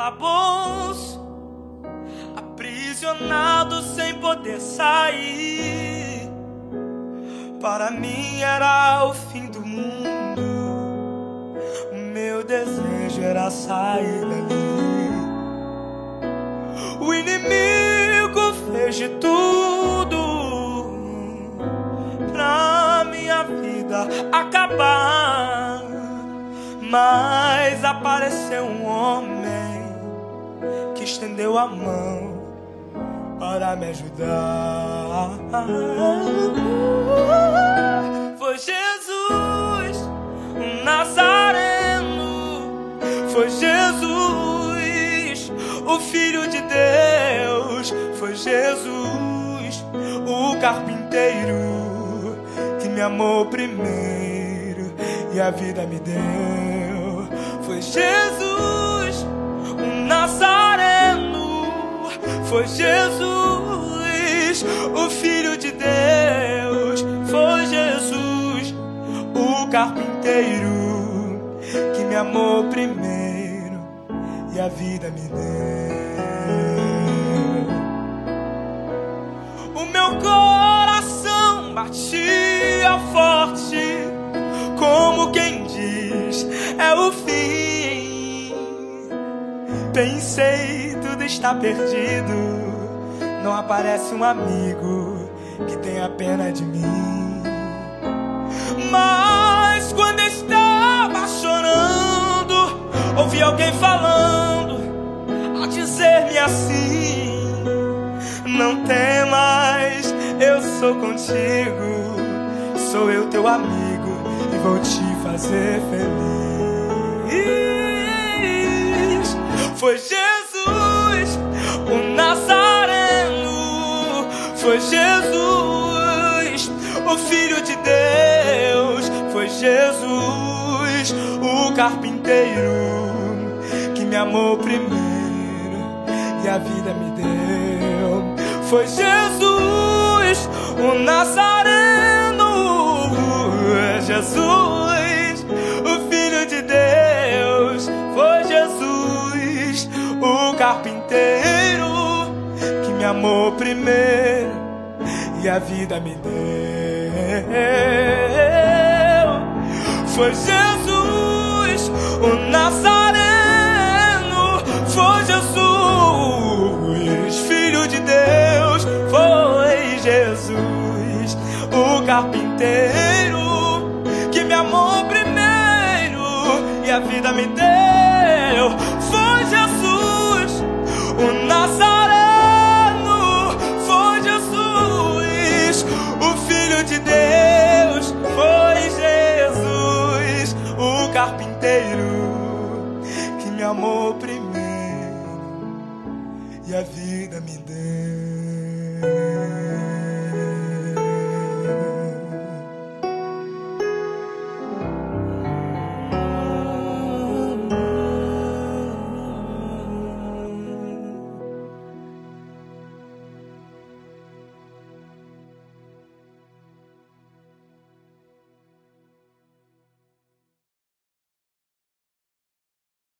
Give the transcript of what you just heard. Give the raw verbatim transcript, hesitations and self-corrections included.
calabouço, aprisionado sem poder sair. Para mim era o fim do mundo, o meu desejo era sair dali. O inimigo fez de tudo pra minha vida acabar, mas apareceu um homem que estendeu a mão para me ajudar. Foi Jesus, o Nazareno. Foi Jesus, o Filho de Deus. Foi Jesus, o carpinteiro, que me amou primeiro e a vida me deu. Foi Jesus, o Nazareno. Foi Jesus, o Filho de Deus. Foi Jesus, o carpinteiro, que me amou primeiro e a vida me deu. O meu coração batia forte, como quem diz, é o fim. Pensei, tudo está perdido, não aparece um amigo que tenha pena de mim. Mas quando estava chorando, ouvi alguém falando, a dizer-me assim: não temas, eu sou contigo, sou eu teu amigo e vou te fazer feliz. Foi Jesus, o Nazareno. Foi Jesus, o Filho de Deus. Foi Jesus, o carpinteiro, que me amou primeiro e a vida me deu. Foi Jesus, o Nazareno. Jesus, o Filho de Deus. Foi Jesus, o carpinteiro, que me amou primeiro e a vida me deu. Foi Jesus, o Nazareno. Foi Jesus, Filho de Deus. Foi Jesus, o carpinteiro, que me amou primeiro e a vida me deu. Foi Jesus, o Nazareno. Foi Jesus, o Filho de Deus. Foi Jesus, o carpinteiro, que me amou primeiro e a vida me deu.